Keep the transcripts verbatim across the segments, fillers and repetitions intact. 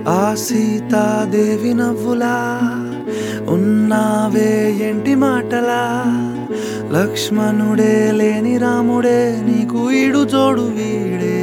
ఆ సీతాదేవి నవ్వులా ఉన్నావే ఏంటి మాటలా, లక్ష్మణుడే లేని రాముడే నీకు ఈడు జోడు వీడే.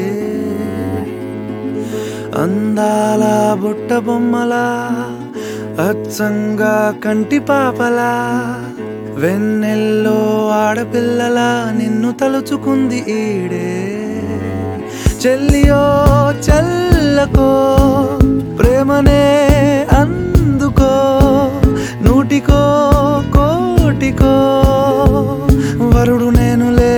అందాల బుట్ట బొమ్మలా అచ్చంగా కంటి పాపలా, వెన్నెల్లో ఆడపిల్లలా నిన్ను తలుచుకుంది ఈడే. చెల్లియో చల్లకో ప్రేమనే అందుకో, నూటికో కోటికో వరుడు నేనులే.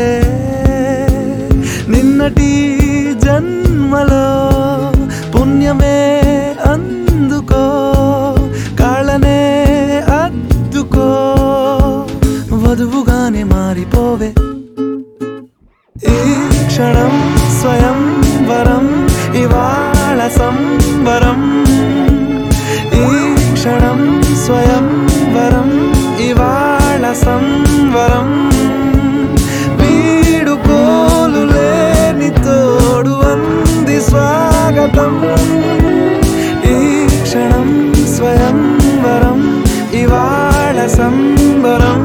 నిన్నటి జన్మలో పుణ్యమే అందుకో, కాళ్ళనే అద్దుకో, వధువుగానే మారిపోవే. ఈ క్షణం స్వయం వరం ఇవాళ సంబరం, ఈ క్షణం స్వయం వరం ఇవాళ సంవరం. వీడుకోలు లేని తోడు అంది స్వాగతం, ఈ క్షణం స్వయం వరం ఇవాళ సంబరం.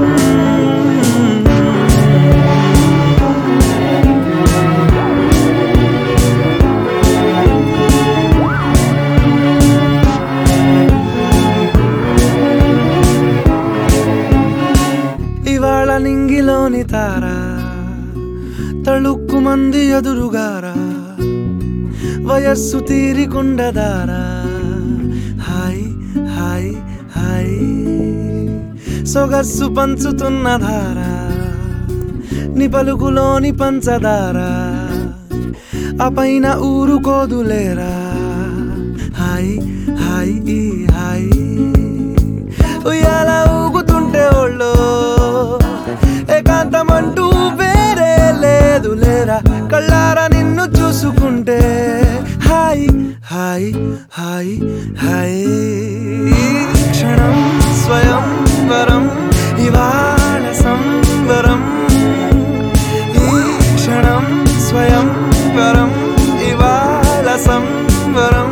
ఇవాళ నింగిలోని తార తళుక్కు మంది ఎదురుగారా, వయస్సు తీరికుండదారా. హాయ్ హాయ్ హాయ్ సొగస్సు పంచుతున్న ధార, ని పలుకులోని పంచదార, ఆ పైన ఊరుకోదులేరా. హాయ్ హాయ్ ఈ హాయ్ ఉయ్యాల ఊగుతుంటే ఒళ్ళో ఏకాంతమంటూ వేరే లేదు లేరా. కళ్ళారా నిన్ను చూసుకుంటే హాయ్ హాయ్ హాయ్ హాయ్. క్షణం స్వయం వరం ఇవాళ సంవరం, ఈ క్షణం స్వయం వరం ఇవాళ సంవరం.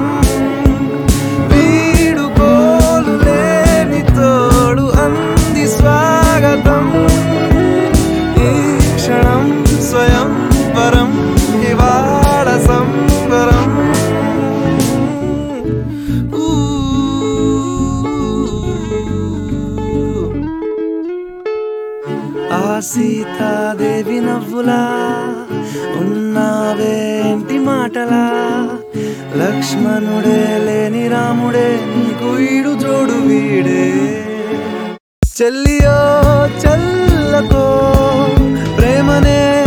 వీడుకోలు లేని తోడు అంది స్వాగతం, ఈ క్షణం స్వయం వరం ఇవాళ సంవరం. ఆ సీతాదేవి నవ్వులా ఉన్నావేంటి మాటలా, లక్ష్మణుడే లేని రాముడే నీకు ఈడు జోడు వీడే. చెల్లియో చల్లకో ప్రేమనే